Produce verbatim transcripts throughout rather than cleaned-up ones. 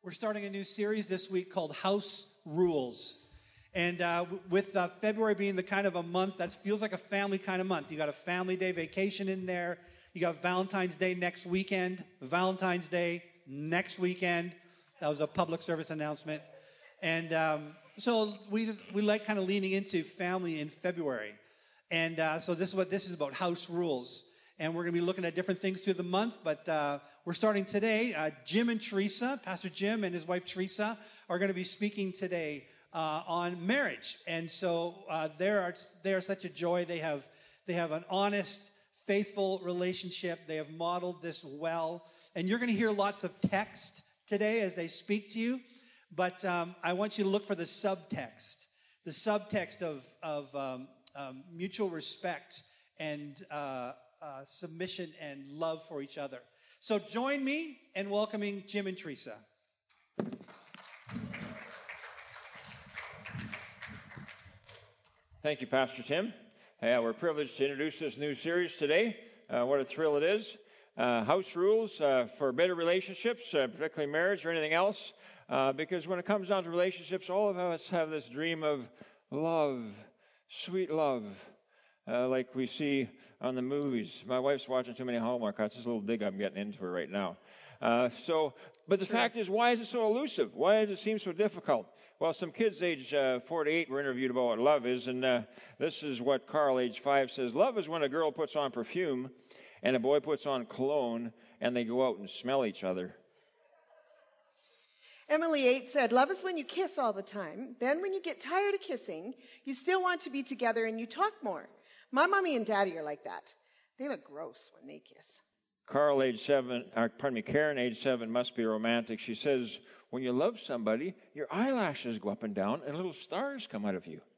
We're starting a new series this week called House Rules. And uh, with uh, February being the kind of a month that feels like a family kind of month. You got a family day vacation in there. You got Valentine's Day next weekend. Valentine's Day next weekend. That was a public service announcement. And um, so we we like kind of leaning into family in February. And uh, so this is what this is about, House Rules. And we're going to be looking at different things through the month, but uh, we're starting today. Uh, Jim and Teresa, Pastor Jim and his wife Teresa, are going to be speaking today uh, on marriage. And so uh, they are they are such a joy. They have they have an honest, faithful relationship. They have modeled this well. And you're going to hear lots of text today as they speak to you. But um, I want you to look for the subtext, the subtext of of um, um, mutual respect and uh, uh, submission and love for each other. So join me in welcoming Jim and Teresa. Thank you, Pastor Tim. Uh, we're privileged to introduce this new series today. Uh, what a thrill it is. Uh, house rules uh, for better relationships, uh, particularly marriage or anything else. Uh, because when it comes down to relationships, all of us have this dream of love, sweet love, uh, like we see on the movies. My wife's watching too many Hallmark. That's just a little dig I'm getting into her right now. Uh, so, but the True. fact is, why is it so elusive? Why does it seem so difficult? Well, some kids age uh, four to eight were interviewed about what love is, and uh, this is what Carl, age five, says. Love is when a girl puts on perfume and a boy puts on cologne, and they go out and smell each other. Emily eight said, love is when you kiss all the time. Then when you get tired of kissing, you still want to be together and you talk more. My mommy and daddy are like that. They look gross when they kiss. Carl, age seven, or pardon me, Karen, age seven, must be romantic. She says, when you love somebody, your eyelashes go up and down and little stars come out of you.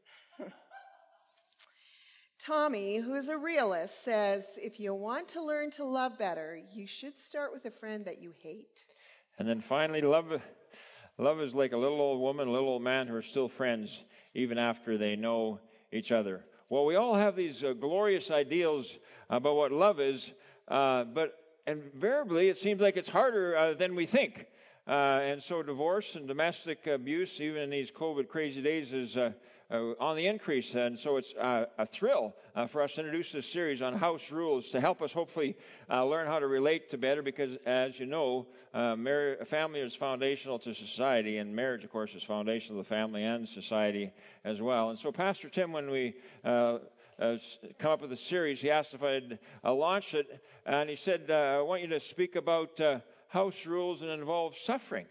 Tommy, who is a realist, says, if you want to learn to love better, you should start with a friend that you hate. And then finally, love, love is like a little old woman, a little old man who are still friends even after they know each other. Well, we all have these uh, glorious ideals about what love is, uh, but invariably it seems like it's harder uh, than we think. Uh, and so divorce and domestic abuse, even in these COVID crazy days, is uh, uh, on the increase. And so it's uh, a thrill uh, for us to introduce this series on house rules to help us hopefully uh, learn how to relate to better, because as you know, uh, mar- family is foundational to society, and marriage, of course, is foundational to family and society as well. And so Pastor Tim, when we uh, uh, come up with a series, he asked if I'd uh, launch it, and he said, uh, I want you to speak about uh, house rules and involve suffering.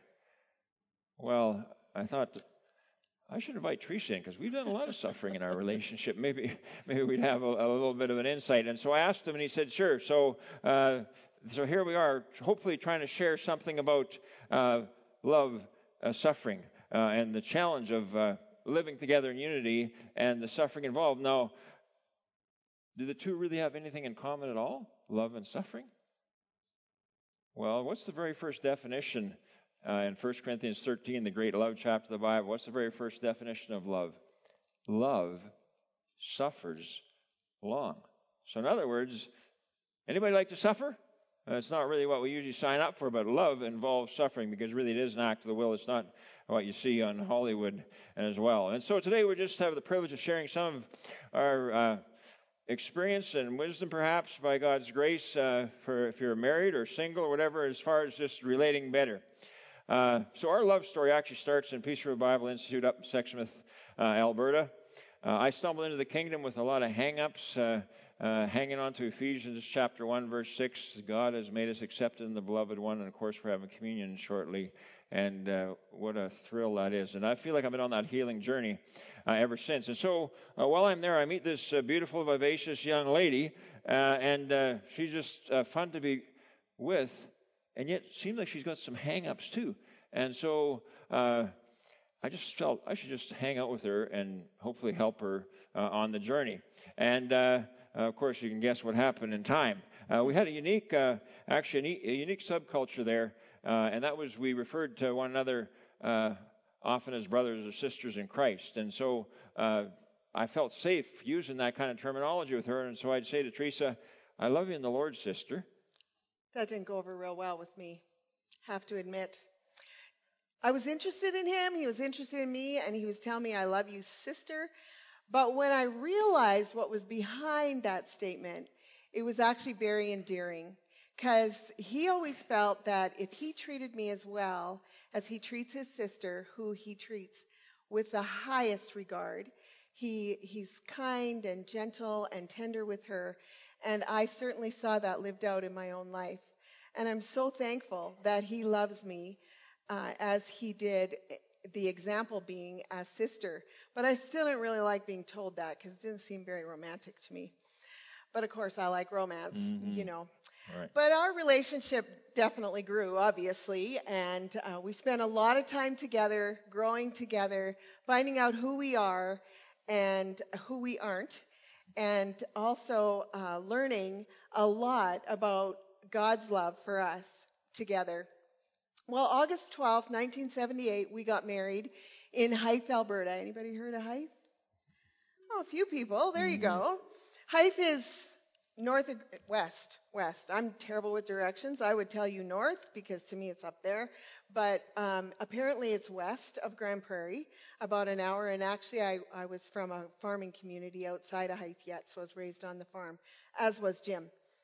Well, I thought I should invite Teresa in, because we've done a lot of suffering in our relationship. Maybe maybe we'd have a, a little bit of an insight. And so I asked him, and he said, sure. So uh, so here we are, hopefully trying to share something about uh, love, uh, suffering, uh, and the challenge of uh, living together in unity and the suffering involved. Now, do the two really have anything in common at all, love and suffering? Well, what's the very first definition uh, in First Corinthians thirteen, the great love chapter of the Bible? What's the very first definition of love? Love suffers long. So in other words, anybody like to suffer? Uh, it's not really what we usually sign up for, but love involves suffering, because really it is an act of the will. It's not what you see on Hollywood as well. And so today we just have the privilege of sharing some of our uh, experience and wisdom, perhaps by God's grace, uh, for if you're married or single or whatever, as far as just relating better. Uh, so our love story actually starts in Peace River Bible Institute up in Sexsmith, uh, Alberta. Uh, I stumbled into the kingdom with a lot of hang-ups, uh, uh, hanging on to Ephesians chapter one, verse six. God has made us accepted in the beloved one, and of course we're having communion shortly. And uh, what a thrill that is. And I feel like I've been on that healing journey uh, ever since. And so uh, while I'm there, I meet this uh, beautiful, vivacious young lady, uh, and uh, she's just uh, fun to be with, and yet it seems like she's got some hang-ups too. And so uh, I just felt I should just hang out with her and hopefully help her uh, on the journey. And uh, of course, you can guess what happened in time. Uh, we had a unique, uh, actually a unique subculture there. Uh, and that was, we referred to one another uh, often as brothers or sisters in Christ. And so uh, I felt safe using that kind of terminology with her. And so I'd say to Teresa, I love you in the Lord, sister. That didn't go over real well with me, have to admit. I was interested in him, he was interested in me, and he was telling me, I love you, sister. But when I realized what was behind that statement, it was actually very endearing. Because he always felt that if he treated me as well as he treats his sister, who he treats with the highest regard, he, he's kind and gentle and tender with her. And I certainly saw that lived out in my own life. And I'm so thankful that he loves me uh, as he did, the example being a sister. But I still didn't really like being told that because it didn't seem very romantic to me. But of course, I like romance, Mm-hmm. you know. Right. But our relationship definitely grew, obviously, and uh, we spent a lot of time together, growing together, finding out who we are and who we aren't, and also uh, learning a lot about God's love for us together. Well, August twelfth, nineteen seventy-eight, we got married in Hythe, Alberta. Anybody heard of Hythe? Oh, a few people. There you Mm-hmm. go. Hythe is north, west, west. I'm terrible with directions. I would tell you north because to me it's up there. But um, apparently it's west of Grand Prairie, about an hour. And actually I, I was from a farming community outside of Hythe yet, so I was raised on the farm, as was Jim.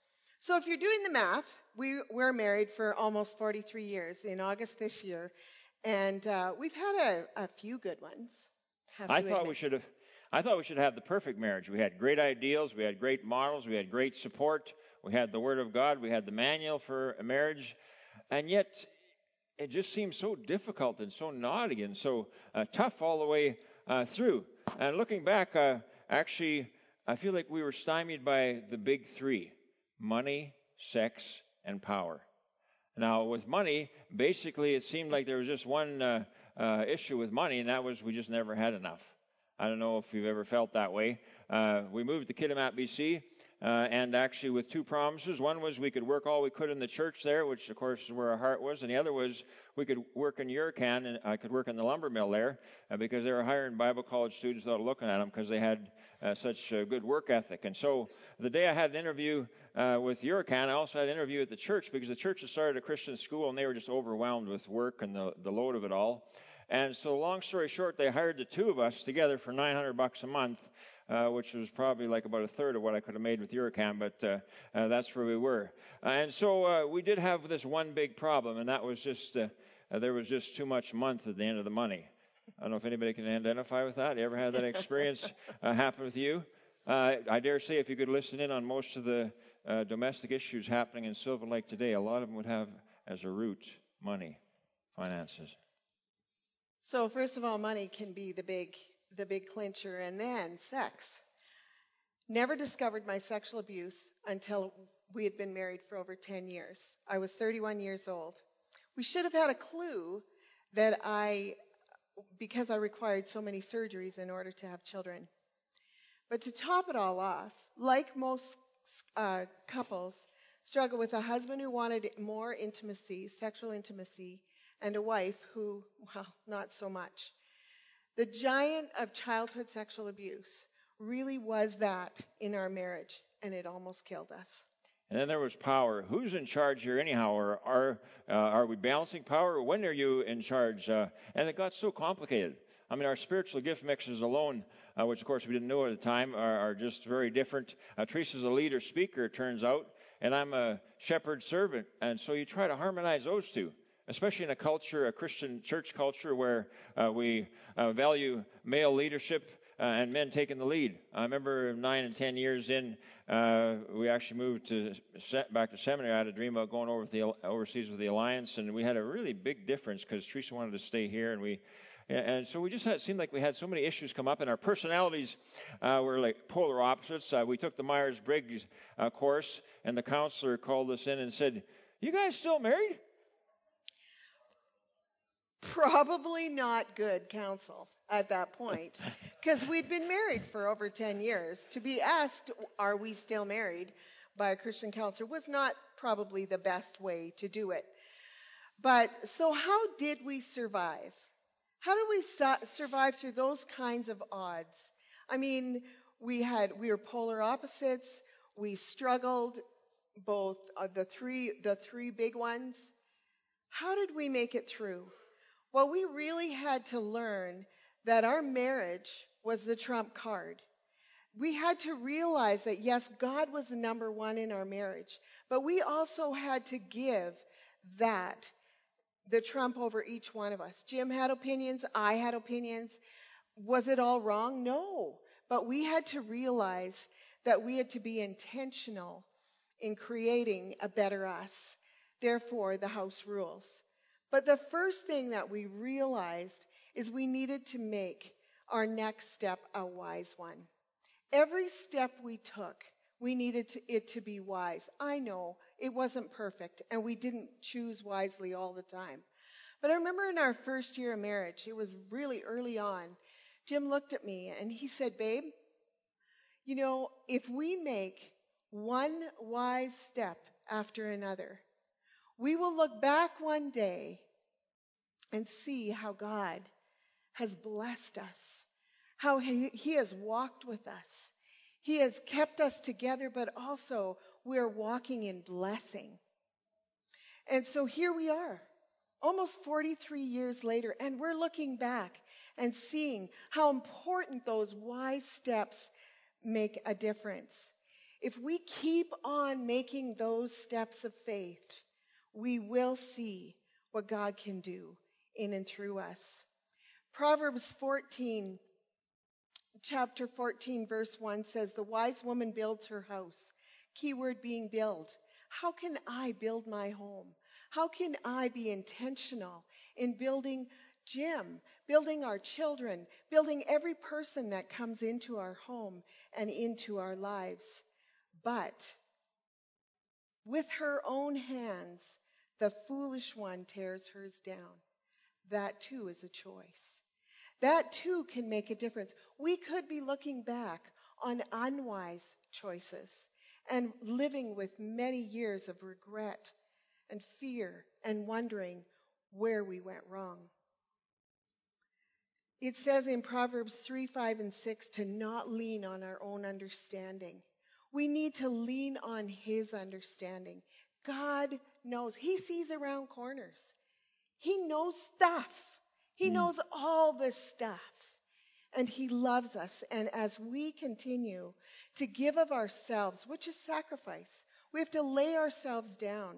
So if you're doing the math, we, we're married for almost forty-three years in August this year. And uh, we've had a, a few good ones. Have I to thought admit. we should have. I thought we should have the perfect marriage. We had great ideals, we had great models, we had great support, we had the Word of God, we had the manual for a marriage, and yet it just seems so difficult and so naughty and so uh, tough all the way uh, through. And looking back, uh, actually, I feel like we were stymied by the big three: money, sex, and power. Now, with money, basically, it seemed like there was just one uh, uh, issue with money, and that was we just never had enough. I don't know if you've ever felt that way. Uh, we moved to Kitimat, B C, uh, and actually with two promises. One was we could work all we could in the church there, which of course is where our heart was, and the other was we could work in Yurkan, and I could work in the lumber mill there, uh, because they were hiring Bible college students without looking at them because they had uh, such a good work ethic. And so the day I had an interview uh, with Yurkan, I also had an interview at the church because the church had started a Christian school, and they were just overwhelmed with work and the, the load of it all. And so long story short, they hired the two of us together for nine hundred bucks a month, uh, which was probably like about a third of what I could have made with Eurocam, but uh, uh, that's where we were. Uh, and so uh, we did have this one big problem, and that was just uh, uh, there was just too much month at the end of the money. I don't know if anybody can identify with that. You ever had that experience uh, happen with you? Uh, I dare say if you could listen in on most of the uh, domestic issues happening in Silver Lake today, a lot of them would have as a root money, finances. So first of all, money can be the big, the big clincher, and then sex. Never discovered my sexual abuse until we had been married for over ten years. I was thirty-one years old. We should have had a clue that I, because I required so many surgeries in order to have children. But to top it all off, like most uh, couples, struggle with a husband who wanted more intimacy, sexual intimacy, and a wife who, well, not so much. The giant of childhood sexual abuse really was that in our marriage, and it almost killed us. And then there was power. Who's in charge here anyhow? Or are, uh, are we balancing power? When are you in charge? Uh, and it got so complicated. I mean, our spiritual gift mixes alone, uh, which of course we didn't know at the time, are, are just very different. Uh, Teresa's a leader speaker, it turns out, and I'm a shepherd servant. And so you try to harmonize those two, especially in a culture, a Christian church culture, where uh, we uh, value male leadership uh, and men taking the lead. I remember nine and ten years in, uh, we actually moved to back to seminary. I had a dream about going over with the, overseas with the Alliance, and we had a really big difference because Teresa wanted to stay here, and we And so we just had, it seemed like we had so many issues come up, and our personalities uh, were like polar opposites. Uh, we took the Myers-Briggs uh, course, and the counselor called us in and said, "You guys still married?" Probably not good counsel at that point, because we'd been married for over ten years. To be asked, are we still married, by a Christian counselor was not probably the best way to do it. But so how did we survive? How did we su- survive through those kinds of odds? I mean, we had we were polar opposites. We struggled, both uh, the three the three big ones. How did we make it through? Well, we really had to learn that our marriage was the trump card. We had to realize that, yes, God was the number one in our marriage, but we also had to give that the trump over each one of us. Jim had opinions. I had opinions. Was it all wrong? No. But we had to realize that we had to be intentional in creating a better us. Therefore, the house rules. But the first thing that we realized is we needed to make our next step a wise one. Every step we took, we needed to, it to be wise. I know it wasn't perfect, and we didn't choose wisely all the time. But I remember in our first year of marriage, it was really early on, Jim looked at me and he said, babe, you know, if we make one wise step after another, we will look back one day and see how God has blessed us, how he, he has walked with us. He has kept us together, but also we're walking in blessing. And so here we are, almost forty-three years later, and we're looking back and seeing how important those wise steps make a difference. If we keep on making those steps of faith, we will see what God can do in and through us. Proverbs fourteen, chapter fourteen, verse one says, the wise woman builds her house. Keyword being build. How can I build my home? How can I be intentional in building Jim, building our children, building every person that comes into our home and into our lives? But with her own hands, the foolish one tears hers down. That too is a choice. That too can make a difference. We could be looking back on unwise choices and living with many years of regret and fear and wondering where we went wrong. It says in Proverbs three, five, and six to not lean on our own understanding. We need to lean on His understanding. God knows. He sees around corners. He knows stuff. He knows all this stuff. And He loves us. And as we continue to give of ourselves, which is sacrifice, we have to lay ourselves down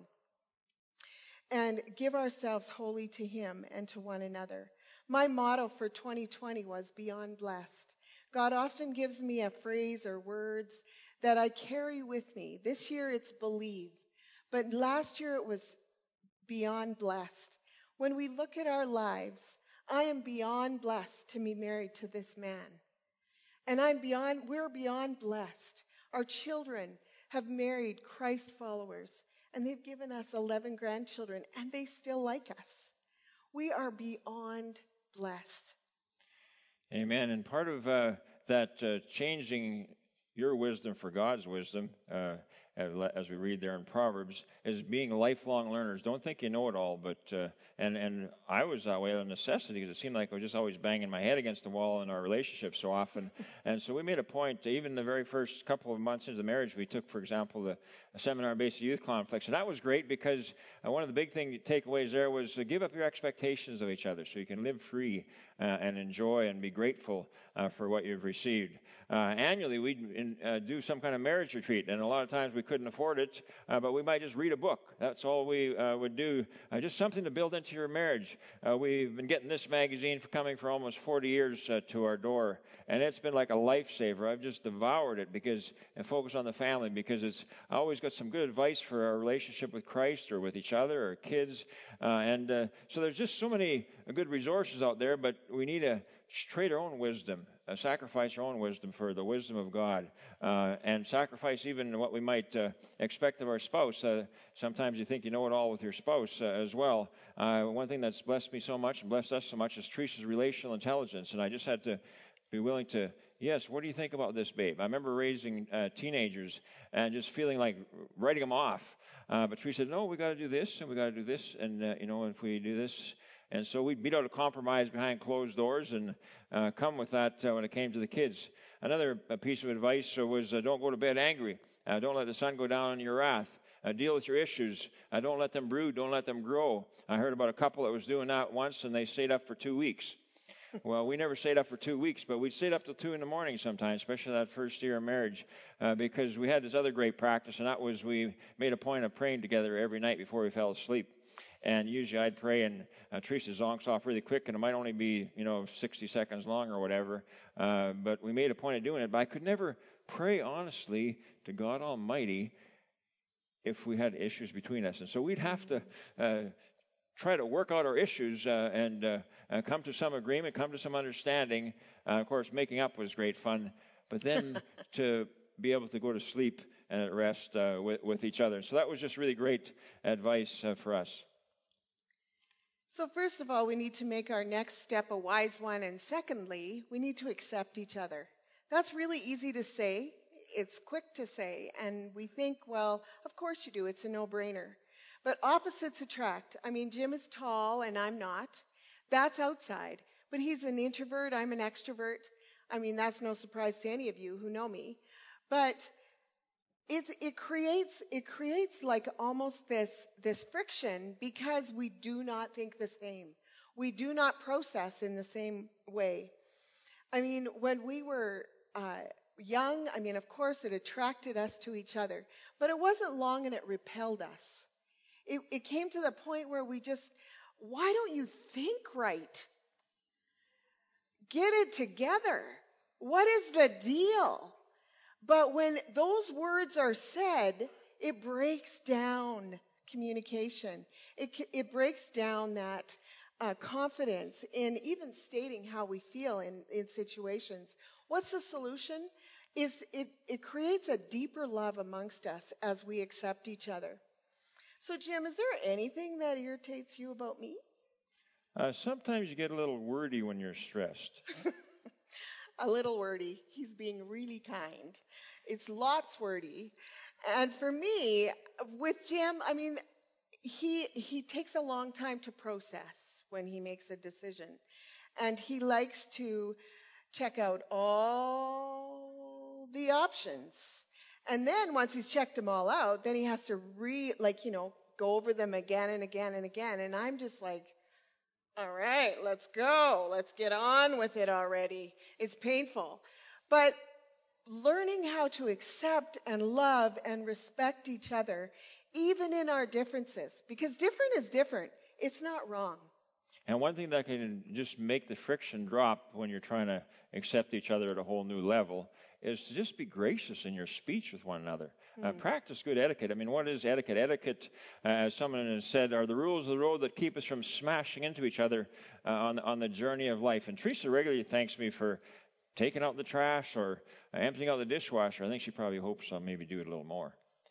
and give ourselves wholly to Him and to one another. My motto for twenty twenty was beyond blessed. God often gives me a phrase or words that I carry with me. This year it's believe, but last year it was beyond blessed. When we look at our lives, I am beyond blessed to be married to this man. And I'm beyond, we're beyond blessed. Our children have married Christ followers, and they've given us eleven grandchildren, and they still like us. We are beyond blessed. Amen. And part of uh, that uh, changing your wisdom for God's wisdom, uh, as we read there in Proverbs, is being lifelong learners. Don't think you know it all, but uh, and and I was that way out of necessity because it seemed like I was just always banging my head against the wall in our relationship so often. And so we made a point, to, even the very first couple of months into the marriage, we took, for example, the seminar-based youth conflicts, and that was great because uh, one of the big thing takeaways there was to give up your expectations of each other so you can live free uh, and enjoy and be grateful uh, for what you've received. Uh, annually, we'd uh, do some kind of marriage retreat, and a lot of times we couldn't afford it, uh, but we might just read a book. That's all we uh, would do, uh, just something to build into your marriage. Uh, we've been getting this magazine for coming for almost forty years uh, to our door, and it's been like a lifesaver. I've just devoured it because and focus on the family because it's always got some good advice for our relationship with Christ or with each other or kids, uh, and uh, so there's just so many good resources out there, but we need to trade our own wisdom. Uh, sacrifice our own wisdom for the wisdom of God, uh, and sacrifice even what we might uh, expect of our spouse. Uh, sometimes you think you know it all with your spouse uh, as well. Uh, one thing that's blessed me so much and blessed us so much is Teresa's relational intelligence, and I just had to be willing to, yes, what do you think about this, babe? I remember raising uh, teenagers and just feeling like writing them off. Uh, but Teresa said, no, we got to do this, and we got to do this, and, uh, you know, if we do this. And so we beat out a compromise behind closed doors and uh, come with that uh, when it came to the kids. Another uh, piece of advice uh, was uh, don't go to bed angry. Uh, don't let the sun go down on your wrath. uh, deal with your issues. Uh, don't let them brood. Don't let them grow. I heard about a couple that was doing that once, and they stayed up for two weeks. Well, we never stayed up for two weeks, but we stayed up till two in the morning sometimes, especially that first year of marriage, uh, because we had this other great practice, and that was we made a point of praying together every night before we fell asleep. And usually I'd pray, and uh, Teresa zonks off really quick, and it might only be, you know, sixty seconds long or whatever. Uh, but we made a point of doing it. But I could never pray honestly to God Almighty if we had issues between us. And so we'd have to uh, try to work out our issues uh, and uh, uh, come to some agreement, come to some understanding. Uh, of course, making up was great fun. But then to be able to go to sleep and at rest uh, with, with each other. So that was just really great advice uh, for us. So first of all, we need to make our next step a wise one. And secondly, we need to accept each other. That's really easy to say. It's quick to say. And we think, well, of course you do. It's a no-brainer. But opposites attract. I mean, Jim is tall and I'm not. That's outside. But he's an introvert. I'm an extrovert. I mean, that's no surprise to any of you who know me. But It's, it creates it creates like almost this this friction because we do not think the same. We do not process in the same way. I mean, when we were uh, young, I mean, of course, it attracted us to each other, but it wasn't long and it repelled us. It, it came to the point where we just, why don't you think right? Get it together. What is the deal? But when those words are said, it breaks down communication. It, it breaks down that uh, confidence in even stating how we feel in, in situations. What's the solution? Is it, it creates a deeper love amongst us as we accept each other. So, Jim, is there anything that irritates you about me? Uh, sometimes you get a little wordy when you're stressed. A little wordy. He's being really kind. It's lots wordy. And for me, with Jim, I mean, he he takes a long time to process when he makes a decision. And he likes to check out all the options. And then once he's checked them all out, then he has to re like, you know, go over them again and again and again. And I'm just like, all right, let's go. Let's get on with it already. It's painful. But learning how to accept and love and respect each other, even in our differences, because different is different. It's not wrong. And one thing that can just make the friction drop when you're trying to accept each other at a whole new level is to just be gracious in your speech with one another. Uh, practice good etiquette. I mean, what is etiquette? Etiquette, uh, as someone has said, are the rules of the road that keep us from smashing into each other uh, on, on the journey of life. And Teresa regularly thanks me for taking out the trash or uh, emptying out the dishwasher. I think she probably hopes I'll maybe do it a little more.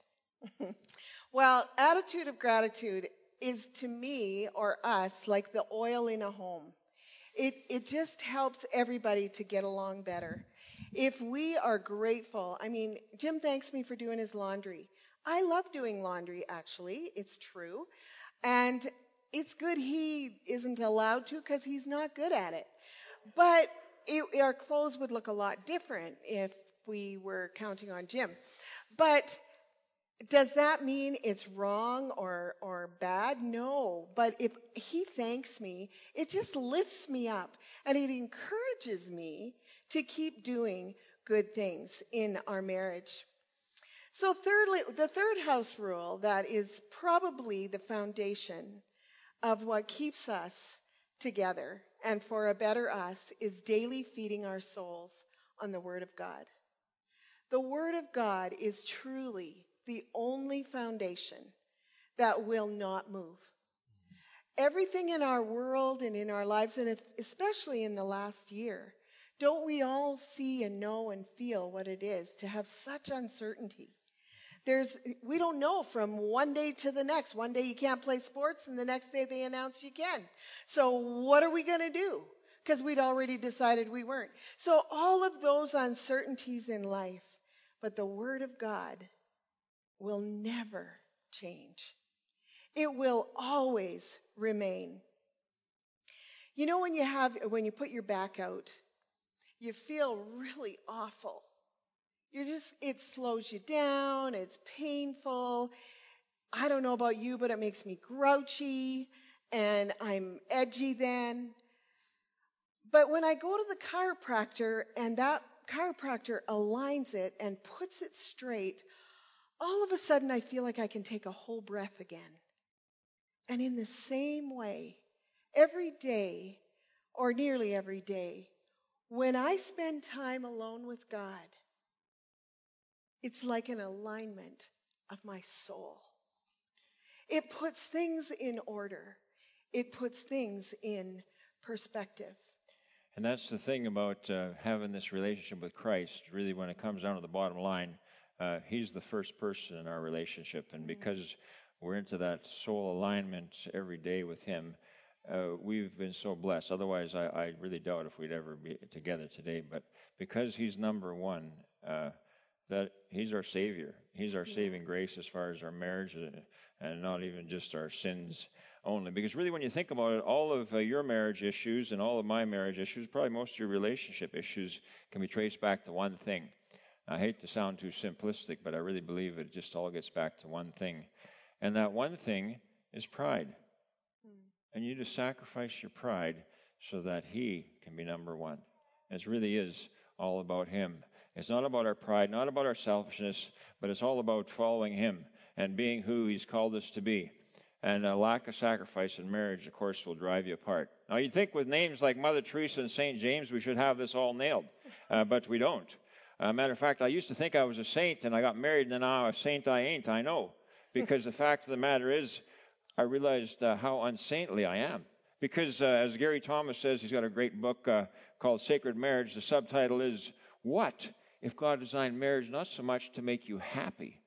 Well, attitude of gratitude is to me or us like the oil in a home. It, it just helps everybody to get along better. If we are grateful, I mean, Jim thanks me for doing his laundry. I love doing laundry, actually. It's true. And it's good he isn't allowed to because he's not good at it. But it, our clothes would look a lot different if we were counting on Jim. But does that mean it's wrong or, or bad? No. But if he thanks me, it just lifts me up and it encourages me to keep doing good things in our marriage. So thirdly, the third house rule that is probably the foundation of what keeps us together and for a better us is daily feeding our souls on the Word of God. The Word of God is truly the only foundation that will not move. Everything in our world and in our lives, and if, especially in the last year, don't we all see and know and feel what it is to have such uncertainty? There's, we don't know from one day to the next. One day you can't play sports, and the next day they announce you can. So what are we going to do? Because we'd already decided we weren't. So all of those uncertainties in life, but the Word of God will never change. It will always remain. You know, when you have, when you put your back out, you feel really awful. You're just, it slows you down. It's painful. I don't know about you, but it makes me grouchy and I'm edgy then. But when I go to the chiropractor and that chiropractor aligns it and puts it straight, all of a sudden I feel like I can take a whole breath again. And in the same way, every day, or nearly every day, when I spend time alone with God, it's like an alignment of my soul. It puts things in order. It puts things in perspective. And that's the thing about uh, having this relationship with Christ. Really, when it comes down to the bottom line, uh, He's the first person in our relationship. And because we're into that soul alignment every day with Him, uh, we've been so blessed. Otherwise, I, I really doubt if we'd ever be together today. But because He's number one, uh, that He's our Savior. He's our saving grace as far as our marriage, uh, and not even just our sins only. Because really, when you think about it, all of uh, your marriage issues and all of my marriage issues, probably most of your relationship issues, can be traced back to one thing. I hate to sound too simplistic, but I really believe it just all gets back to one thing. And that one thing is pride. Mm. And you just sacrifice your pride so that He can be number one. It really is all about Him. It's not about our pride, not about our selfishness, but it's all about following Him and being who He's called us to be. And a lack of sacrifice in marriage, of course, will drive you apart. Now, you'd think with names like Mother Teresa and Saint James, we should have this all nailed, uh, but we don't. Uh, matter of fact, I used to think I was a saint, and I got married, and now a saint I ain't, I know. Because the fact of the matter is, I realized uh, how unsaintly I am. Because, uh, as Gary Thomas says, he's got a great book uh, called Sacred Marriage. The subtitle is, What if God designed marriage not so much to make you happy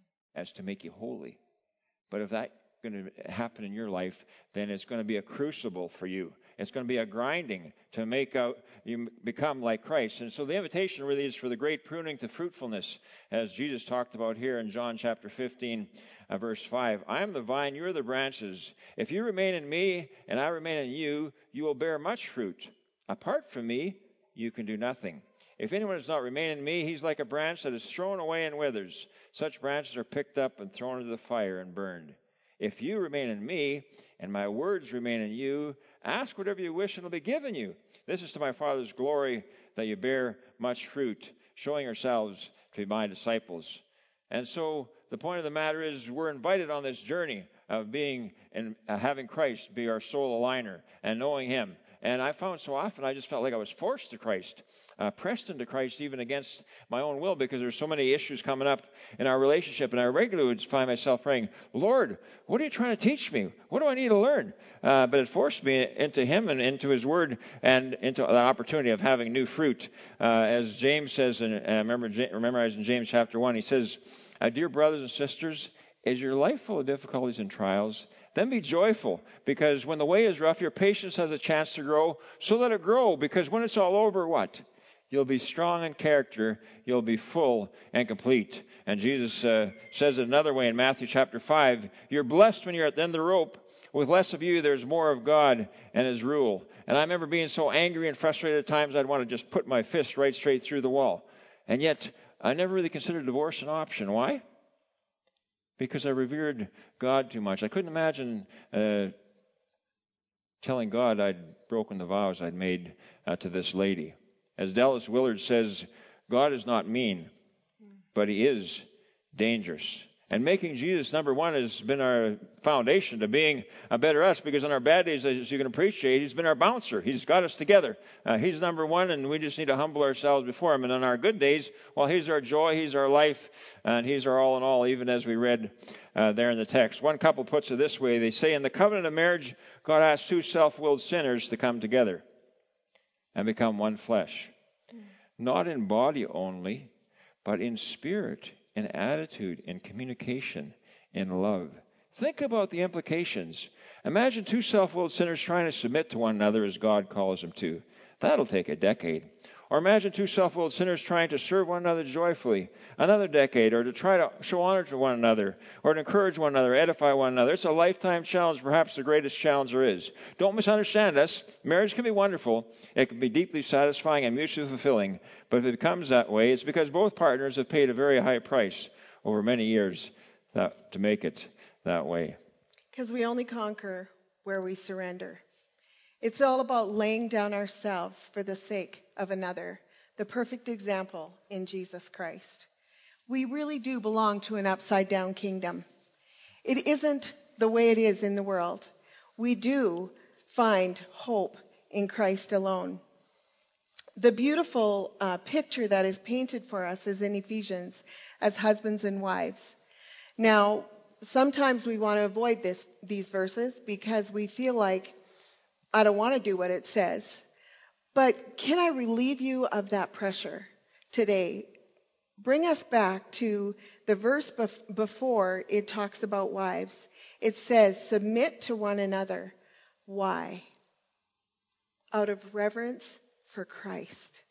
as to make you holy? But if that going to happen in your life, then it's going to be a crucible for you. It's going to be a grinding to make out you become like Christ. And so the invitation really is for the great pruning to fruitfulness, as Jesus talked about here in John chapter fifteen, uh, verse five. I am the vine, you are the branches. If you remain in me and I remain in you, you will bear much fruit. Apart from me, you can do nothing. If anyone does not remain in me, he's like a branch that is thrown away and withers. Such branches are picked up and thrown into the fire and burned. If you remain in me, and my words remain in you, ask whatever you wish, and it will be given you. This is to my Father's glory, that you bear much fruit, showing yourselves to be my disciples. And so the point of the matter is we're invited on this journey of being and uh, having Christ be our soul aligner and knowing Him. And I found so often I just felt like I was forced to Christ, uh, pressed into Christ even against my own will, because there's so many issues coming up in our relationship. And I regularly would find myself praying, Lord, what are you trying to teach me? What do I need to learn? Uh, but it forced me into Him and into His Word and into that opportunity of having new fruit. Uh, as James says, and I remember memorizing James chapter one, he says, uh, Dear brothers and sisters, is your life full of difficulties and trials? Then be joyful, because when the way is rough, your patience has a chance to grow. So let it grow, because when it's all over, what? You'll be strong in character. You'll be full and complete. And Jesus uh, says it another way in Matthew chapter five. You're blessed when you're at the end of the rope. With less of you, there's more of God and His rule. And I remember being so angry and frustrated at times, I'd want to just put my fist right straight through the wall. And yet, I never really considered divorce an option. Why? Because I revered God too much. I couldn't imagine uh, telling God I'd broken the vows I'd made uh, to this lady. As Dallas Willard says, God is not mean, but He is dangerous. And making Jesus number one has been our foundation to being a better us, because on our bad days, as you can appreciate, He's been our bouncer. He's got us together. Uh, he's number one, and we just need to humble ourselves before Him. And on our good days, well, He's our joy, He's our life, and He's our all in all, even as we read uh, there in the text. One couple puts it this way. They say, in the covenant of marriage, God asks two self-willed sinners to come together and become one flesh. Not in body only, but in spirit, in attitude, in communication, in love. Think about the implications. Imagine two self-willed sinners trying to submit to one another as God calls them to. That'll take a decade. Or imagine two self-willed sinners trying to serve one another joyfully. Another decade. Or to try to show honor to one another. Or to encourage one another, edify one another. It's a lifetime challenge, perhaps the greatest challenge there is. Don't misunderstand us. Marriage can be wonderful. It can be deeply satisfying and mutually fulfilling. But if it becomes that way, it's because both partners have paid a very high price over many years that, to make it that way. Because we only conquer where we surrender. It's all about laying down ourselves for the sake of another, the perfect example in Jesus Christ. We really do belong to an upside-down kingdom. It isn't the way it is in the world. We do find hope in Christ alone. The beautiful uh, picture that is painted for us is in Ephesians as husbands and wives. Now, sometimes we want to avoid this, these verses because we feel like, I don't want to do what it says. But can I relieve you of that pressure today? Bring us back to the verse bef- before it talks about wives. It says, submit to one another. Why? Out of reverence for Christ.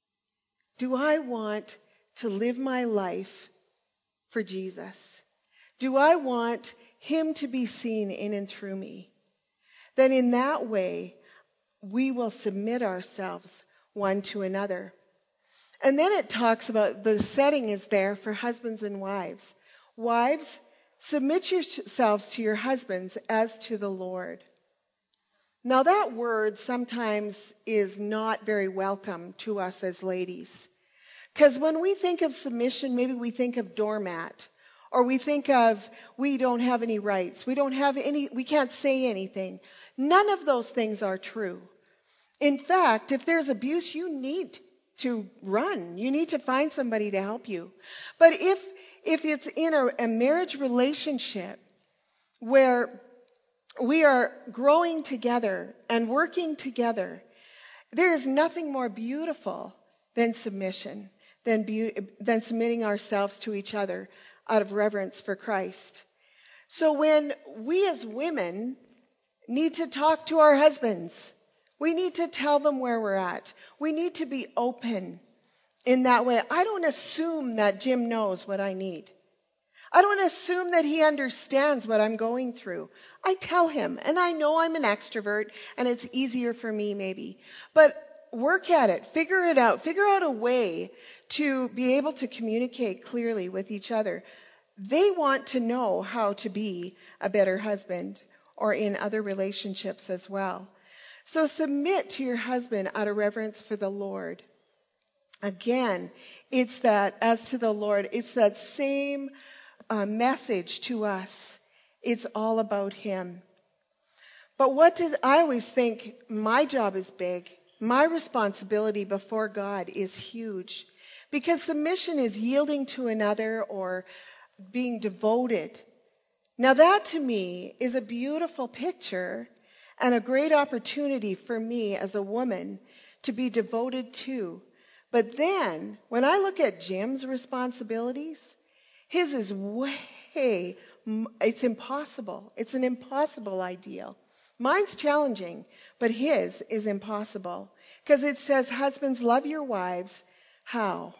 Do I want to live my life for Jesus? Do I want him to be seen in and through me? Then in that way, we will submit ourselves one to another. And then it talks about the setting is there for husbands and wives. Wives, submit yourselves to your husbands as to the Lord. Now that word sometimes is not very welcome to us as ladies. Because when we think of submission, maybe we think of doormat. Or we think of we don't have any rights. We don't have any, we can't say anything. None of those things are true. In fact, if there's abuse, you need to run. You need to find somebody to help you. But if if it's in a, a marriage relationship where we are growing together and working together, there is nothing more beautiful than submission, than, be, than submitting ourselves to each other out of reverence for Christ. So when we as women need to talk to our husbands, we need to tell them where we're at. We need to be open in that way. I don't assume that Jim knows what I need. I don't assume that he understands what I'm going through. I tell him, and I know I'm an extrovert, and it's easier for me maybe. But work at it. Figure it out. Figure out a way to be able to communicate clearly with each other. They want to know how to be a better husband or in other relationships as well. So submit to your husband out of reverence for the Lord. Again, it's that, as to the Lord, it's that same uh, message to us. It's all about him. But what does, I always think my job is big. My responsibility before God is huge. Because submission is yielding to another or being devoted. Now that to me is a beautiful picture and a great opportunity for me as a woman to be devoted to. But then, when I look at Jim's responsibilities, his is way, it's impossible. It's an impossible ideal. Mine's challenging, but his is impossible. Because it says, husbands, love your wives. How?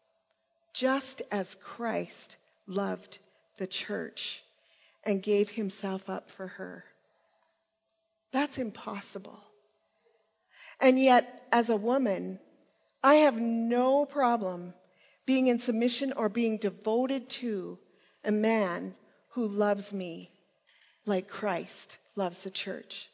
Just as Christ loved the church and gave himself up for her. That's impossible. And yet, as a woman, I have no problem being in submission or being devoted to a man who loves me like Christ loves the church.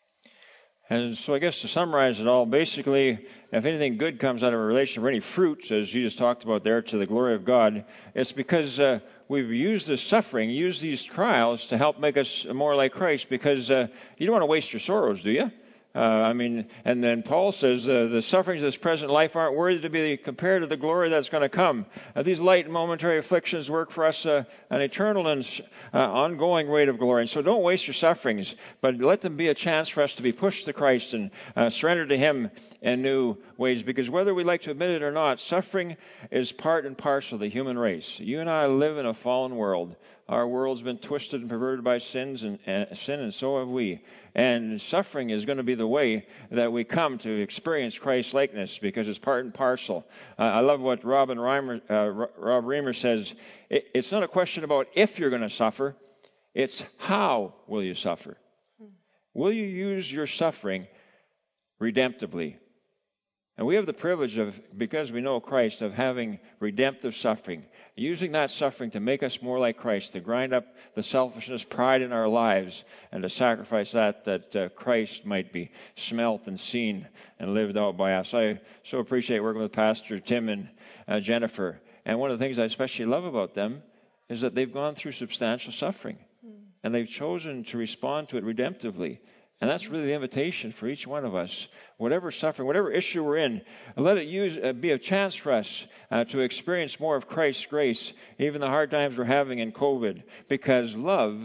And so I guess to summarize it all, basically, if anything good comes out of a relationship, or any fruits, as Jesus talked about there, to the glory of God, it's because uh, we've used this suffering, used these trials to help make us more like Christ, because uh, you don't want to waste your sorrows, do you? Uh, I mean, and then Paul says uh, the sufferings of this present life aren't worthy to be compared to the glory that's going to come. Uh, these light and momentary afflictions work for us uh, an eternal and uh, ongoing weight of glory. And so don't waste your sufferings, but let them be a chance for us to be pushed to Christ and uh, surrender to him in new ways. Because whether we like to admit it or not, suffering is part and parcel of the human race. You and I live in a fallen world. Our world's been twisted and perverted by sins and uh, sin, and so have we. And suffering is going to be the way that we come to experience Christ's likeness, because it's part and parcel. Uh, I love what Robin Reimer, uh, Rob Reimer says. It, it's not a question about if you're going to suffer. It's how will you suffer. Will you use your suffering redemptively? And we have the privilege of, because we know Christ, of having redemptive suffering, using that suffering to make us more like Christ, to grind up the selfishness, pride in our lives, and to sacrifice that, that uh, Christ might be smelt and seen and lived out by us. I so appreciate working with Pastor Tim and uh, Jennifer. And one of the things I especially love about them is that they've gone through substantial suffering, and they've chosen to respond to it redemptively. And that's really the invitation for each one of us. Whatever suffering, whatever issue we're in, let it use, uh, be a chance for us uh, to experience more of Christ's grace, even the hard times we're having in COVID, because love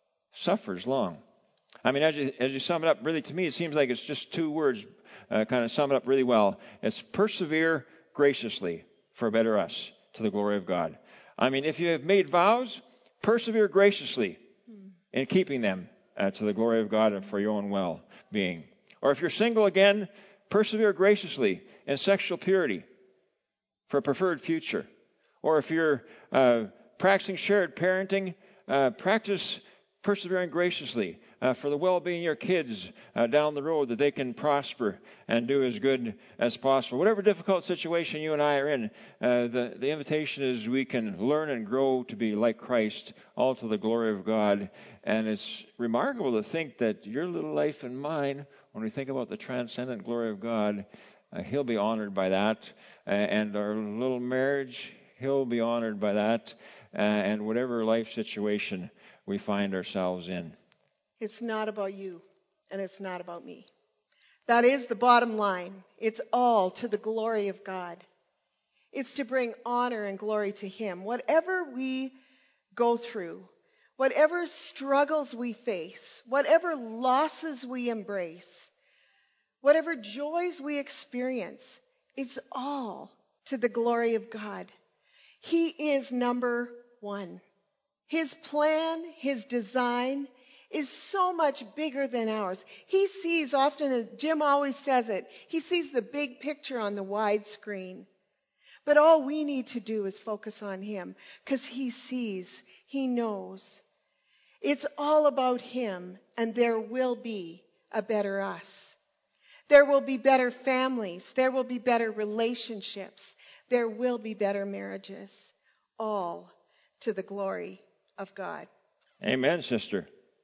suffers long. I mean, as you, as you sum it up, really to me, it seems like it's just two words uh, kind of sum it up really well. It's persevere graciously for a better us, to the glory of God. I mean, if you have made vows, persevere graciously in keeping them Uh, to the glory of God and for your own well-being. Or if you're single again, persevere graciously in sexual purity for a preferred future. Or if you're uh, practicing shared parenting, uh, practice persevering graciously uh, for the well-being of your kids uh, down the road, that they can prosper and do as good as possible. Whatever difficult situation you and I are in, uh, the, the invitation is we can learn and grow to be like Christ, all to the glory of God. And it's remarkable to think that your little life and mine, when we think about the transcendent glory of God, uh, He'll be honored by that. Uh, and our little marriage, He'll be honored by that. Uh, and whatever life situation we find ourselves in. It's not about you, and it's not about me. That is the bottom line. It's all to the glory of God. It's to bring honor and glory to Him. Whatever we go through, whatever struggles we face, whatever losses we embrace, whatever joys we experience, it's all to the glory of God. He is number one. His plan, His design is so much bigger than ours. He sees, often, as Jim always says it, he sees the big picture on the wide screen. But all we need to do is focus on Him, because He sees, He knows. It's all about Him, and there will be a better us. There will be better families. There will be better relationships. There will be better marriages. All to the glory of God. Amen, sister.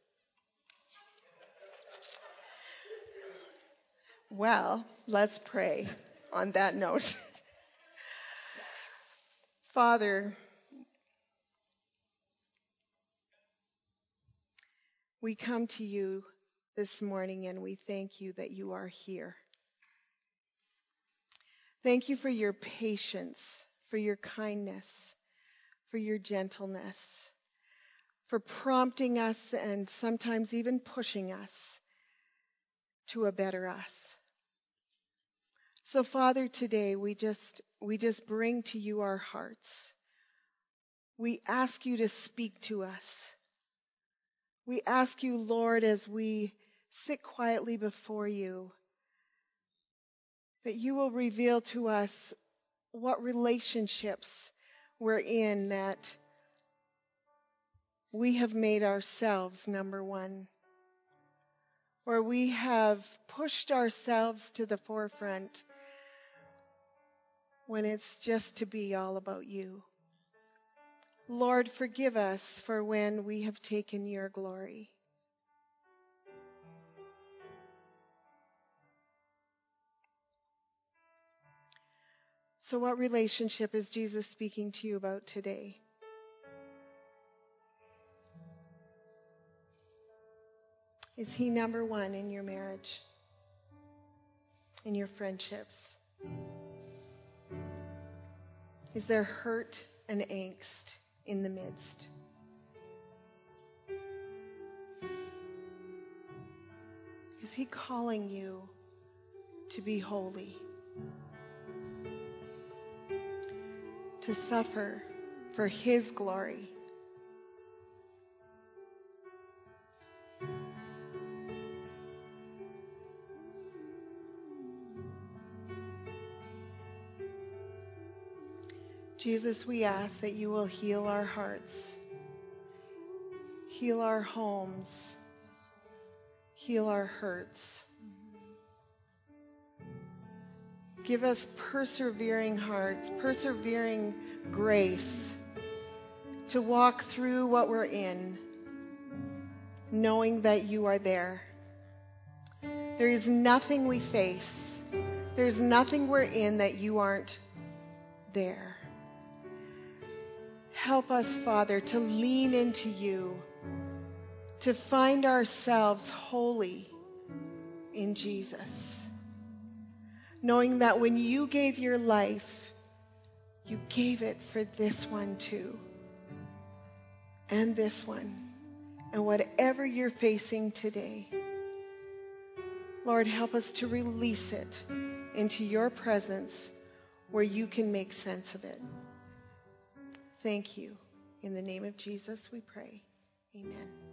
Well, let's pray on that note. Father, we come to you this morning and we thank you that you are here. Thank you for your patience, for your kindness, for your gentleness, for prompting us and sometimes even pushing us to a better us. So, Father, today we just we just bring to you our hearts. We ask you to speak to us. We ask you, Lord, as we sit quietly before you, that you will reveal to us what relationships we're in that we have made ourselves number one, or we have pushed ourselves to the forefront when it's just to be all about you. Lord, forgive us for when we have taken your glory. So what relationship is Jesus speaking to you about today? Is He number one in your marriage, in your friendships? Is there hurt and angst in the midst? Is He calling you to be holy, to suffer for His glory? Jesus, we ask that you will heal our hearts, heal our homes, heal our hurts. Give us persevering hearts, persevering grace to walk through what we're in, knowing that you are there. There is nothing we face, there's nothing we're in that you aren't there. Help us, Father, to lean into you, to find ourselves wholly in Jesus, knowing that when you gave your life, you gave it for this one too, and this one, and whatever you're facing today. Lord, help us to release it into your presence where you can make sense of it. Thank you. In the name of Jesus we pray. Amen.